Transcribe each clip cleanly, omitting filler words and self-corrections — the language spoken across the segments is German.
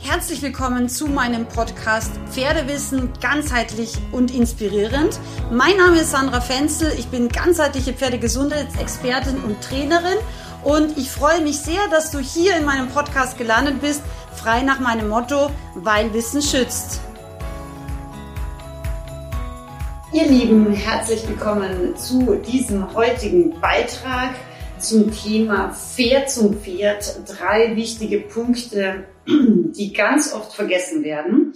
Herzlich willkommen zu meinem Podcast Pferdewissen ganzheitlich und inspirierend. Mein Name ist Sandra Fenzel, ich bin ganzheitliche Pferdegesundheitsexpertin und Trainerin und ich freue mich sehr, dass du hier in meinem Podcast gelandet bist, frei nach meinem Motto, weil Wissen schützt. Ihr Lieben, herzlich willkommen zu diesem heutigen Beitrag zum Thema Pferd zum Pferd. 3 wichtige Punkte, die ganz oft vergessen werden.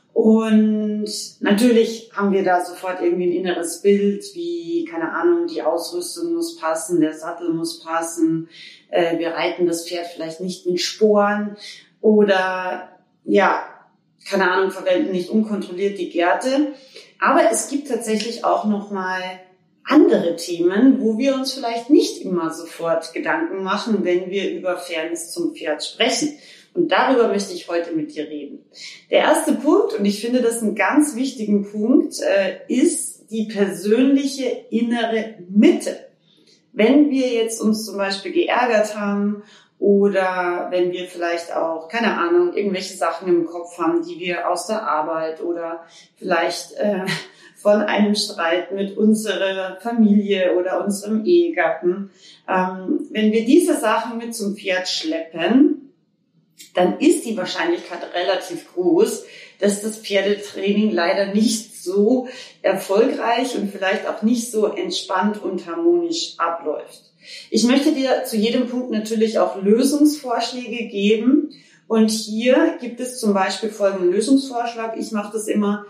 Und natürlich haben wir da sofort irgendwie ein inneres Bild, wie, keine Ahnung, die Ausrüstung muss passen, der Sattel muss passen, wir reiten das Pferd vielleicht nicht mit Sporen oder, ja, keine Ahnung, verwenden nicht unkontrolliert die Gerte. Aber es gibt tatsächlich auch nochmal andere Themen, wo wir uns vielleicht nicht immer sofort Gedanken machen, wenn wir über Fairness zum Pferd sprechen. Und darüber möchte ich heute mit dir reden. Der erste Punkt, und ich finde das einen ganz wichtigen Punkt, ist die persönliche innere Mitte. Wenn wir jetzt uns zum Beispiel geärgert haben oder wenn wir vielleicht auch, keine Ahnung, irgendwelche Sachen im Kopf haben, die wir aus der Arbeit oder vielleicht von einem Streit mit unserer Familie oder unserem Ehegatten, wenn wir diese Sachen mit zum Pferd schleppen, dann ist die Wahrscheinlichkeit relativ groß, dass das Pferdetraining leider nicht so erfolgreich und vielleicht auch nicht so entspannt und harmonisch abläuft. Ich möchte dir zu jedem Punkt natürlich auch Lösungsvorschläge geben. Und hier gibt es zum Beispiel folgenden Lösungsvorschlag. Ich mache das immer,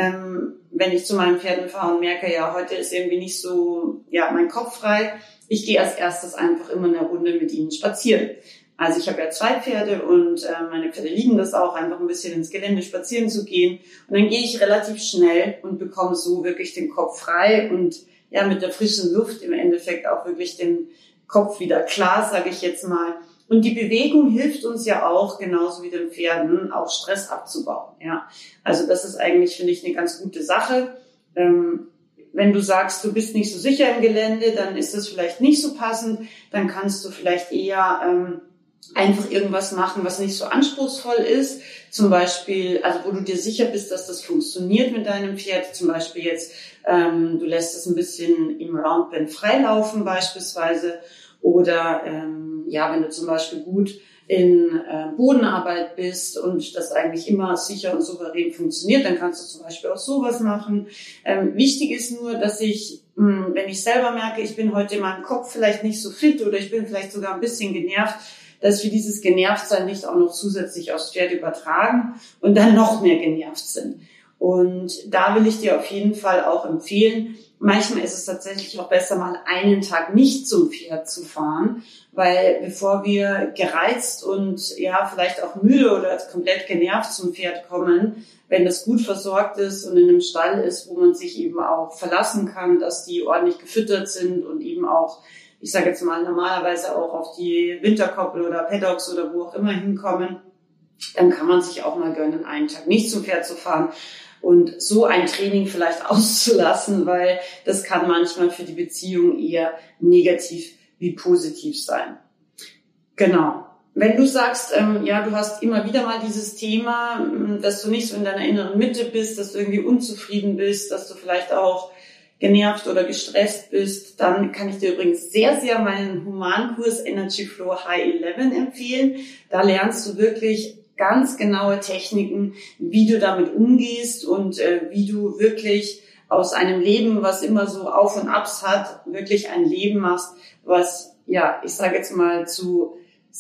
wenn ich zu meinen Pferden fahre und merke, ja, heute ist irgendwie nicht so, ja, mein Kopf frei. Ich gehe als erstes einfach immer eine Runde mit ihnen spazieren. Also ich habe ja 2 Pferde und meine Pferde lieben das auch, einfach ein bisschen ins Gelände spazieren zu gehen. Und dann gehe ich relativ schnell und bekomme so wirklich den Kopf frei und ja, mit der frischen Luft im Endeffekt auch wirklich den Kopf wieder klar, sage ich jetzt mal. Und die Bewegung hilft uns ja auch, genauso wie den Pferden, auch Stress abzubauen. Ja, also das ist eigentlich, finde ich, eine ganz gute Sache. Wenn du sagst, du bist nicht so sicher im Gelände, dann ist das vielleicht nicht so passend. Dann kannst du vielleicht eher einfach irgendwas machen, was nicht so anspruchsvoll ist. Zum Beispiel, also wo du dir sicher bist, dass das funktioniert mit deinem Pferd. Zum Beispiel jetzt, du lässt es ein bisschen im Roundbend freilaufen beispielsweise. Oder ja, wenn du zum Beispiel gut in Bodenarbeit bist und das eigentlich immer sicher und souverän funktioniert, dann kannst du zum Beispiel auch sowas machen. Wichtig ist nur, dass ich, wenn ich selber merke, ich bin heute in meinem Kopf vielleicht nicht so fit oder ich bin vielleicht sogar ein bisschen genervt, dass wir dieses Genervtsein nicht auch noch zusätzlich aufs Pferd übertragen und dann noch mehr genervt sind. Und da will ich dir auf jeden Fall auch empfehlen, manchmal ist es tatsächlich auch besser, mal einen Tag nicht zum Pferd zu fahren, weil bevor wir gereizt und ja vielleicht auch müde oder komplett genervt zum Pferd kommen, wenn das gut versorgt ist und in einem Stall ist, wo man sich eben auch verlassen kann, dass die ordentlich gefüttert sind und eben auch, ich sage jetzt mal, normalerweise auch auf die Winterkoppel oder Paddocks oder wo auch immer hinkommen, dann kann man sich auch mal gönnen, einen Tag nicht zum Pferd zu fahren und so ein Training vielleicht auszulassen, weil das kann manchmal für die Beziehung eher negativ wie positiv sein. Genau. Wenn du sagst, ja, du hast immer wieder mal dieses Thema, dass du nicht so in deiner inneren Mitte bist, dass du irgendwie unzufrieden bist, dass du vielleicht auch genervt oder gestresst bist, dann kann ich dir übrigens sehr, sehr meinen Humankurs Energy Flow High 11 empfehlen. Da lernst du wirklich ganz genaue Techniken, wie du damit umgehst und wie du wirklich aus einem Leben, was immer so Auf und Abs hat, wirklich ein Leben machst, was, ja, ich sage jetzt mal zu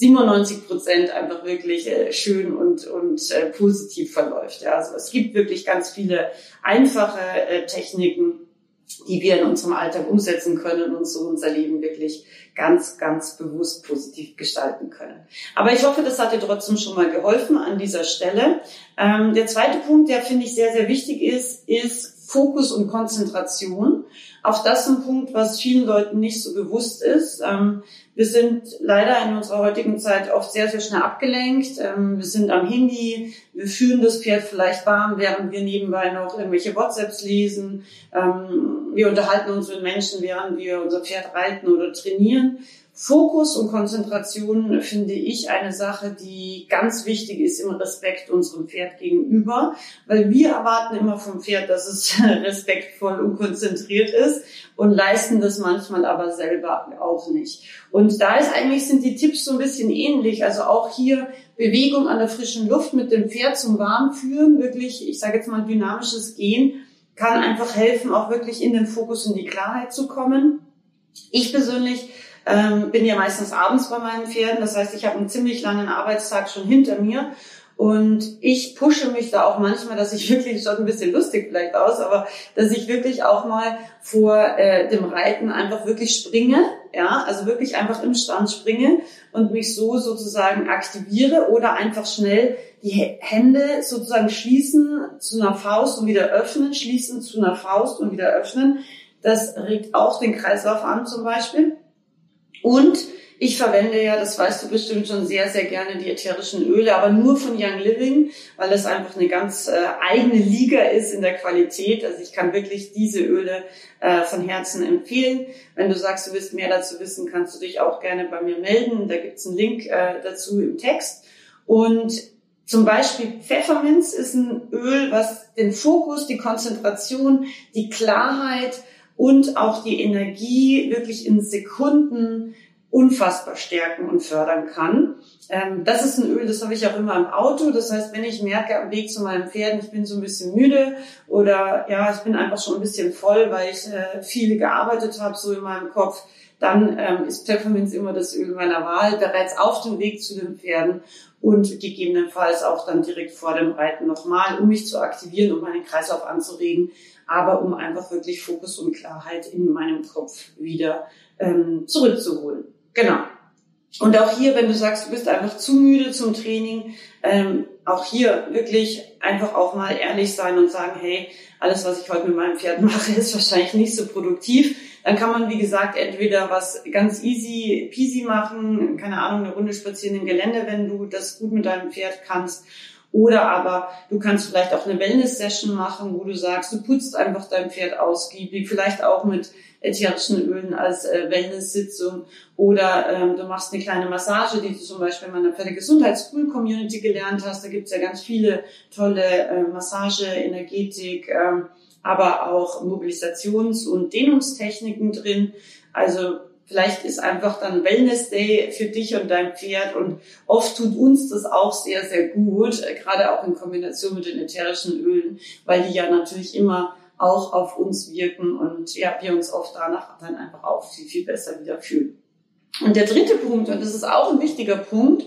97% einfach wirklich schön und positiv verläuft. Ja, also es gibt wirklich ganz viele einfache Techniken, die wir in unserem Alltag umsetzen können und so unser Leben wirklich ganz, ganz bewusst positiv gestalten können. Aber ich hoffe, das hat dir trotzdem schon mal geholfen an dieser Stelle. Der zweite Punkt, der finde ich sehr, sehr wichtig ist Fokus und Konzentration. Auch das ist ein Punkt, was vielen Leuten nicht so bewusst ist. Wir sind leider in unserer heutigen Zeit oft sehr, sehr schnell abgelenkt. Wir sind am Handy, wir führen das Pferd vielleicht warm, während wir nebenbei noch irgendwelche WhatsApps lesen. Wir unterhalten uns mit Menschen, während wir unser Pferd reiten oder trainieren. Fokus und Konzentration finde ich eine Sache, die ganz wichtig ist im Respekt unserem Pferd gegenüber, weil wir erwarten immer vom Pferd, dass es respektvoll und konzentriert ist und leisten das manchmal aber selber auch nicht. Und da sind die Tipps so ein bisschen ähnlich, also auch hier Bewegung an der frischen Luft mit dem Pferd zum Warmführen, wirklich, ich sage jetzt mal dynamisches Gehen, kann einfach helfen, auch wirklich in den Fokus und die Klarheit zu kommen. Ich persönlich bin ja meistens abends bei meinen Pferden. Das heißt, ich habe einen ziemlich langen Arbeitstag schon hinter mir. Und ich pushe mich da auch manchmal, dass ich wirklich, schaut ein bisschen lustig vielleicht aus, aber dass ich wirklich auch mal vor dem Reiten einfach wirklich springe. Ja, also wirklich einfach im Stand springe und mich so sozusagen aktiviere oder einfach schnell die Hände sozusagen schließen zu einer Faust und wieder öffnen, schließen zu einer Faust und wieder öffnen. Das regt auch den Kreislauf an zum Beispiel. Und ich verwende ja, das weißt du bestimmt schon, sehr, sehr gerne die ätherischen Öle, aber nur von Young Living, weil das einfach eine ganz eigene Liga ist in der Qualität. Also ich kann wirklich diese Öle von Herzen empfehlen. Wenn du sagst, du willst mehr dazu wissen, kannst du dich auch gerne bei mir melden. Da gibt's einen Link dazu im Text. Und zum Beispiel Pfefferminz ist ein Öl, was den Fokus, die Konzentration, die Klarheit und auch die Energie wirklich in Sekunden unfassbar stärken und fördern kann. Das ist ein Öl, das habe ich auch immer im Auto. Das heißt, wenn ich merke am Weg zu meinen Pferden, ich bin so ein bisschen müde oder ja, ich bin einfach schon ein bisschen voll, weil ich viel gearbeitet habe, so in meinem Kopf, dann ist Pfefferminz immer das Öl meiner Wahl, bereits auf dem Weg zu den Pferden und gegebenenfalls auch dann direkt vor dem Reiten nochmal, um mich zu aktivieren, um meinen Kreislauf anzuregen, aber um einfach wirklich Fokus und Klarheit in meinem Kopf wieder zurückzuholen. Genau. Und auch hier, wenn du sagst, du bist einfach zu müde zum Training, auch hier wirklich einfach auch mal ehrlich sein und sagen, hey, alles, was ich heute mit meinem Pferd mache, ist wahrscheinlich nicht so produktiv. Dann kann man, wie gesagt, entweder was ganz easy peasy machen, keine Ahnung, eine Runde spazieren im Gelände, wenn du das gut mit deinem Pferd kannst. Oder aber du kannst vielleicht auch eine Wellness-Session machen, wo du sagst, du putzt einfach dein Pferd ausgiebig, vielleicht auch mit ätherischen Ölen als Wellness-Sitzung. Oder du machst eine kleine Massage, die du zum Beispiel in meiner Pferdegesundheits-School-Community gelernt hast. Da gibt's ja ganz viele tolle Massage, Energetik, aber auch Mobilisations- und Dehnungstechniken drin. Also vielleicht ist einfach dann Wellness Day für dich und dein Pferd und oft tut uns das auch sehr, sehr gut, gerade auch in Kombination mit den ätherischen Ölen, weil die ja natürlich immer auch auf uns wirken und ja, wir uns oft danach dann einfach auch viel, viel besser wieder fühlen. Und der dritte Punkt, und das ist auch ein wichtiger Punkt,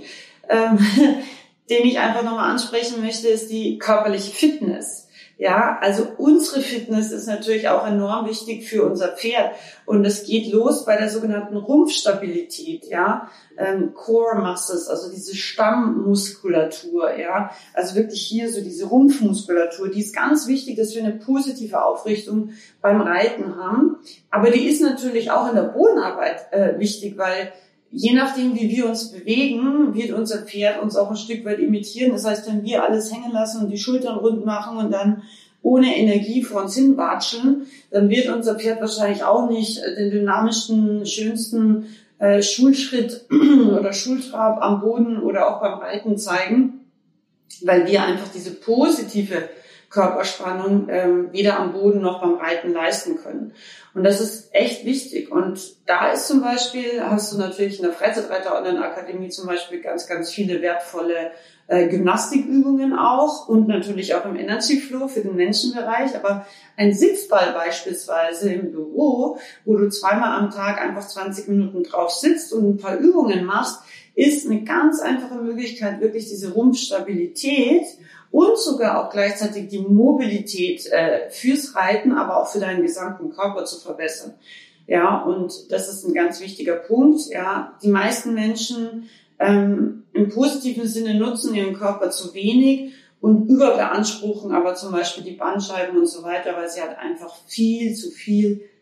den ich einfach nochmal ansprechen möchte, ist die körperliche Fitness. Ja, also unsere Fitness ist natürlich auch enorm wichtig für unser Pferd und es geht los bei der sogenannten Rumpfstabilität, ja, Core Muscles, also diese Stammmuskulatur, ja, also wirklich hier so diese Rumpfmuskulatur, die ist ganz wichtig, dass wir eine positive Aufrichtung beim Reiten haben, aber die ist natürlich auch in der Bodenarbeit wichtig, weil je nachdem, wie wir uns bewegen, wird unser Pferd uns auch ein Stück weit imitieren. Das heißt, wenn wir alles hängen lassen und die Schultern rund machen und dann ohne Energie vor uns hin watscheln, dann wird unser Pferd wahrscheinlich auch nicht den dynamischsten, schönsten Schulschritt oder Schultrab am Boden oder auch beim Reiten zeigen, weil wir einfach diese positive Körperspannung weder am Boden noch beim Reiten leisten können. Und das ist echt wichtig. Und da ist zum Beispiel, hast du natürlich in der Freizeitreiter-Online-Akademie zum Beispiel ganz, ganz viele wertvolle Gymnastikübungen auch und natürlich auch im Energy Flow für den Menschenbereich. Aber ein Sitzball beispielsweise im Büro, wo du zweimal am Tag einfach 20 Minuten drauf sitzt und ein paar Übungen machst, ist eine ganz einfache Möglichkeit, wirklich diese Rumpfstabilität und sogar auch gleichzeitig die Mobilität fürs Reiten, aber auch für deinen gesamten Körper zu verbessern. Ja, und das ist ein ganz wichtiger Punkt. Ja, die meisten Menschen im positiven Sinne nutzen ihren Körper zu wenig und überbeanspruchen aber zum Beispiel die Bandscheiben und so weiter, weil sie halt einfach viel zu viel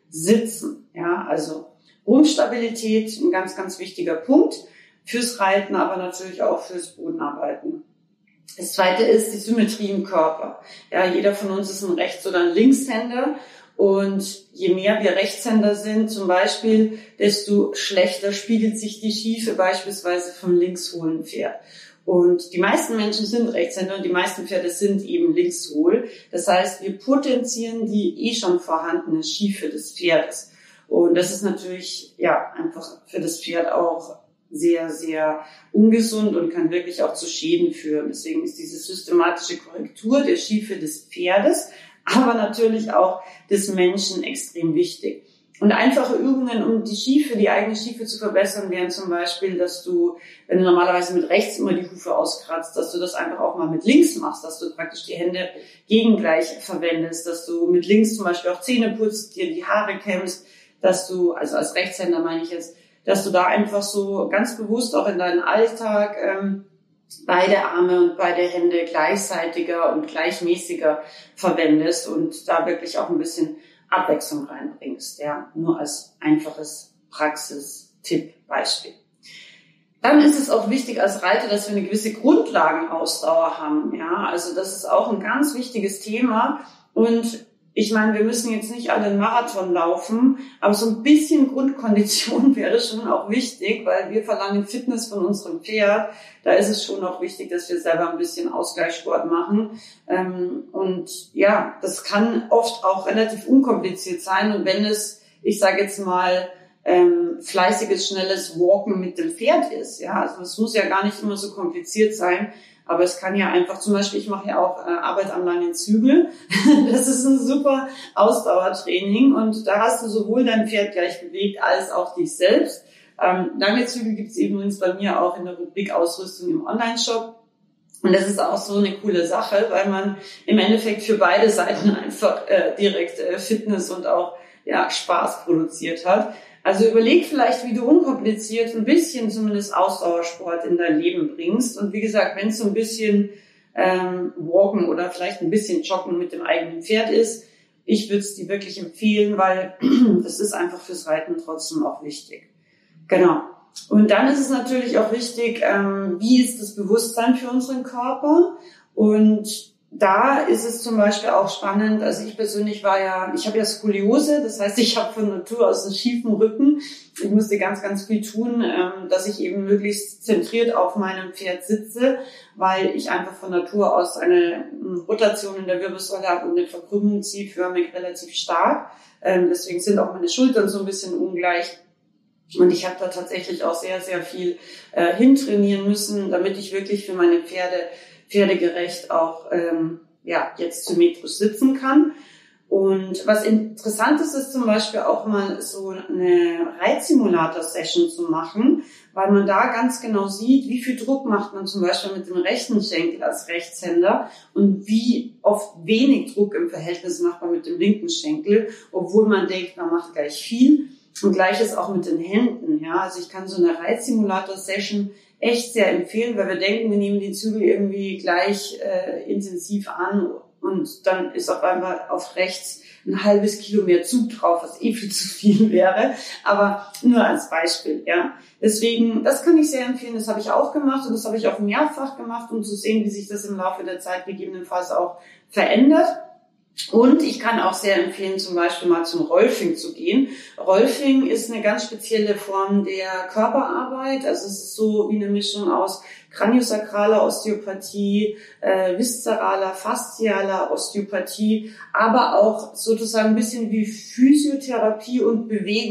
Sitzen. Ja, also Rumpfstabilität, ein ganz, ganz wichtiger Punkt fürs Reiten, aber natürlich auch fürs Bodenarbeiten. Das zweite ist die Symmetrie im Körper. Ja, jeder von uns ist ein Rechts- oder ein Linkshänder. Und je mehr wir Rechtshänder sind, zum Beispiel, desto schlechter spiegelt sich die Schiefe beispielsweise vom linkshohlen Pferd. Und die meisten Menschen sind Rechtshänder und die meisten Pferde sind eben linkshohl. Das heißt, wir potenzieren die schon vorhandene Schiefe des Pferdes. Und das ist natürlich, ja, einfach für das Pferd auch sehr, sehr ungesund und kann wirklich auch zu Schäden führen. Deswegen ist diese systematische Korrektur der Schiefe des Pferdes, aber natürlich auch des Menschen extrem wichtig. Und einfache Übungen, um die eigene Schiefe zu verbessern, wären zum Beispiel, dass du, wenn du normalerweise mit rechts immer die Hufe auskratzt, dass du das einfach auch mal mit links machst, dass du praktisch die Hände gegengleich verwendest, dass du mit links zum Beispiel auch Zähne putzt, dir die Haare kämmst, dass du, also als Rechtshänder meine ich jetzt, dass du da einfach so ganz bewusst auch in deinen Alltag beide Arme und beide Hände gleichseitiger und gleichmäßiger verwendest und da wirklich auch ein bisschen Abwechslung reinbringst. Ja, nur als einfaches Praxistipp-Beispiel. Dann ist es auch wichtig als Reiter, dass wir eine gewisse Grundlagenausdauer haben. Ja, also das ist auch ein ganz wichtiges Thema. Und ich meine, wir müssen jetzt nicht alle einen Marathon laufen, aber so ein bisschen Grundkondition wäre schon auch wichtig, weil wir verlangen Fitness von unserem Pferd. Da ist es schon auch wichtig, dass wir selber ein bisschen Ausgleichssport machen. Und ja, das kann oft auch relativ unkompliziert sein. Und wenn es, ich sage jetzt mal, fleißiges, schnelles Walken mit dem Pferd ist, ja, also es muss ja gar nicht immer so kompliziert sein. Aber es kann ja einfach, zum Beispiel, ich mache ja auch Arbeit am langen Zügel. Das ist ein super Ausdauertraining und da hast du sowohl dein Pferd gleich bewegt als auch dich selbst. Lange Zügel gibt es übrigens bei mir auch in der Rubrik Ausrüstung im Online-Shop. Und das ist auch so eine coole Sache, weil man im Endeffekt für beide Seiten einfach direkt Fitness und auch Spaß produziert hat. Also überleg vielleicht, wie du unkompliziert ein bisschen zumindest Ausdauersport in dein Leben bringst. Und wie gesagt, wenn es so ein bisschen Walken oder vielleicht ein bisschen Joggen mit dem eigenen Pferd ist, ich würde es dir wirklich empfehlen, weil das ist einfach fürs Reiten trotzdem auch wichtig. Genau. Und dann ist es natürlich auch wichtig, wie ist das Bewusstsein für unseren Körper? Und da ist es zum Beispiel auch spannend, also ich persönlich ich habe ja Skoliose, das heißt, ich habe von Natur aus einen schiefen Rücken. Ich musste ganz, ganz viel tun, dass ich eben möglichst zentriert auf meinem Pferd sitze, weil ich einfach von Natur aus eine Rotation in der Wirbelsäule habe und eine Verkrümmung ziehförmig relativ stark. Deswegen sind auch meine Schultern so ein bisschen ungleich. Und ich habe da tatsächlich auch sehr, sehr viel hintrainieren müssen, damit ich wirklich für meine pferdegerecht auch jetzt symmetrisch sitzen kann. Und was interessant ist zum Beispiel auch mal so eine Reitsimulator-Session zu machen, weil man da ganz genau sieht, wie viel Druck macht man zum Beispiel mit dem rechten Schenkel als Rechtshänder und wie oft wenig Druck im Verhältnis macht man mit dem linken Schenkel, obwohl man denkt, man macht gleich viel. Und gleiches auch mit den Händen. Ja, also ich kann so eine Reitsimulator-Session echt sehr empfehlen, weil wir denken, wir nehmen die Zügel irgendwie gleich intensiv an und dann ist auf einmal auf rechts ein halbes Kilo mehr Zug drauf, was viel zu viel wäre, aber nur als Beispiel, ja. Deswegen, das kann ich sehr empfehlen, das habe ich auch gemacht und das habe ich auch mehrfach gemacht, um zu sehen, wie sich das im Laufe der Zeit gegebenenfalls auch verändert. Und ich kann auch sehr empfehlen, zum Beispiel mal zum Rolfing zu gehen. Rolfing ist eine ganz spezielle Form der Körperarbeit. Also es ist so wie eine Mischung aus kraniosakraler Osteopathie, viszeraler, faszialer Osteopathie, aber auch sozusagen ein bisschen wie Physiotherapie und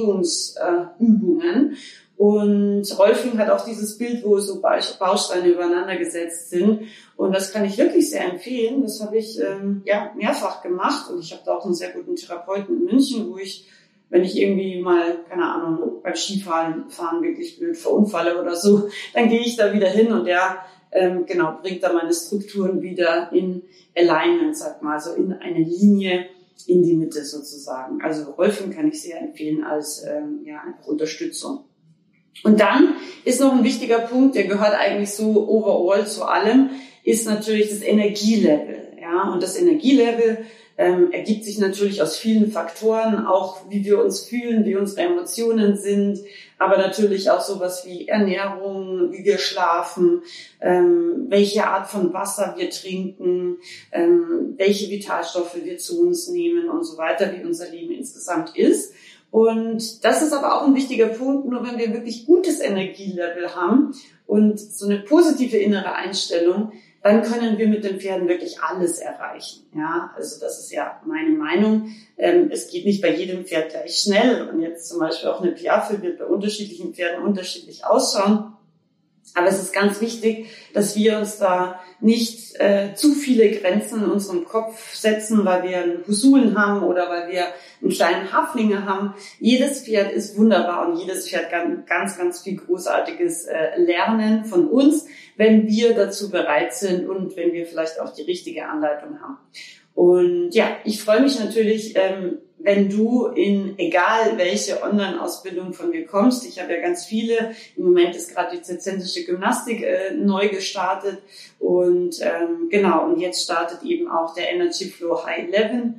Bewegungsübungen. Und Rolfing hat auch dieses Bild, wo so Bausteine übereinander gesetzt sind. Und das kann ich wirklich sehr empfehlen. Das habe ich mehrfach gemacht. Und ich habe da auch einen sehr guten Therapeuten in München, wo ich, wenn ich irgendwie mal, keine Ahnung, beim Skifahren wirklich blöd verunfalle oder so, dann gehe ich da wieder hin und der bringt da meine Strukturen wieder in Alignment, sag mal, also in eine Linie in die Mitte sozusagen. Also Rolfing kann ich sehr empfehlen als einfach Unterstützung. Und dann ist noch ein wichtiger Punkt, der gehört eigentlich so overall zu allem, ist natürlich das Energielevel. Ja, und das Energielevel ergibt sich natürlich aus vielen Faktoren, auch wie wir uns fühlen, wie unsere Emotionen sind, aber natürlich auch sowas wie Ernährung, wie wir schlafen, welche Art von Wasser wir trinken, welche Vitalstoffe wir zu uns nehmen und so weiter, wie unser Leben insgesamt ist. Und das ist aber auch ein wichtiger Punkt, nur wenn wir wirklich gutes Energielevel haben und so eine positive innere Einstellung, dann können wir mit den Pferden wirklich alles erreichen. Ja, also das ist ja meine Meinung. Es geht nicht bei jedem Pferd gleich schnell und jetzt zum Beispiel auch eine Piaffe wird bei unterschiedlichen Pferden unterschiedlich ausschauen. Aber es ist ganz wichtig, dass wir uns da nicht zu viele Grenzen in unserem Kopf setzen, weil wir einen Husulen haben oder weil wir einen kleinen Haflinger haben. Jedes Pferd ist wunderbar und jedes Pferd kann ganz, ganz viel Großartiges lernen von uns, wenn wir dazu bereit sind und wenn wir vielleicht auch die richtige Anleitung haben. Und ja, ich freue mich natürlich, wenn du in egal welche Online-Ausbildung von mir kommst. Ich habe ja ganz viele. Im Moment ist gerade die zirzensische Gymnastik neu gestartet. Und genau, und jetzt startet eben auch der Energy Flow High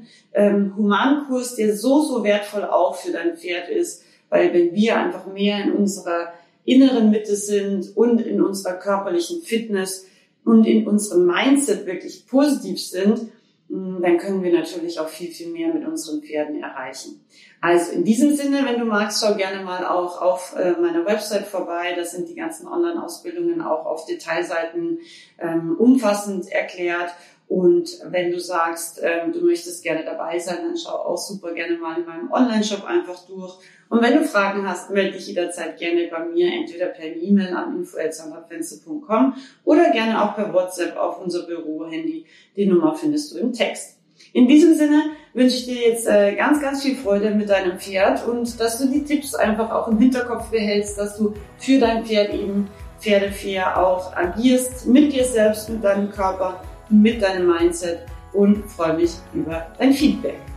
11 Humankurs, der so wertvoll auch für dein Pferd ist. Weil wenn wir einfach mehr in unserer inneren Mitte sind und in unserer körperlichen Fitness und in unserem Mindset wirklich positiv sind, dann können wir natürlich auch viel, viel mehr mit unseren Pferden erreichen. Also in diesem Sinne, wenn du magst, schau gerne mal auch auf meiner Website vorbei. Da sind die ganzen Online-Ausbildungen auch auf Detailseiten umfassend erklärt. Und wenn du sagst, du möchtest gerne dabei sein, dann schau auch super gerne mal in meinem Online-Shop einfach durch. Und wenn du Fragen hast, melde dich jederzeit gerne bei mir, entweder per E-Mail an info@sandrafenze.com oder gerne auch per WhatsApp auf unser Büro-Handy. Die Nummer findest du im Text. In diesem Sinne wünsche ich dir jetzt ganz, ganz viel Freude mit deinem Pferd und dass du die Tipps einfach auch im Hinterkopf behältst, dass du für dein Pferd eben pferdefair auch agierst, mit dir selbst, mit deinem Körper, mit deinem Mindset und freue mich über dein Feedback.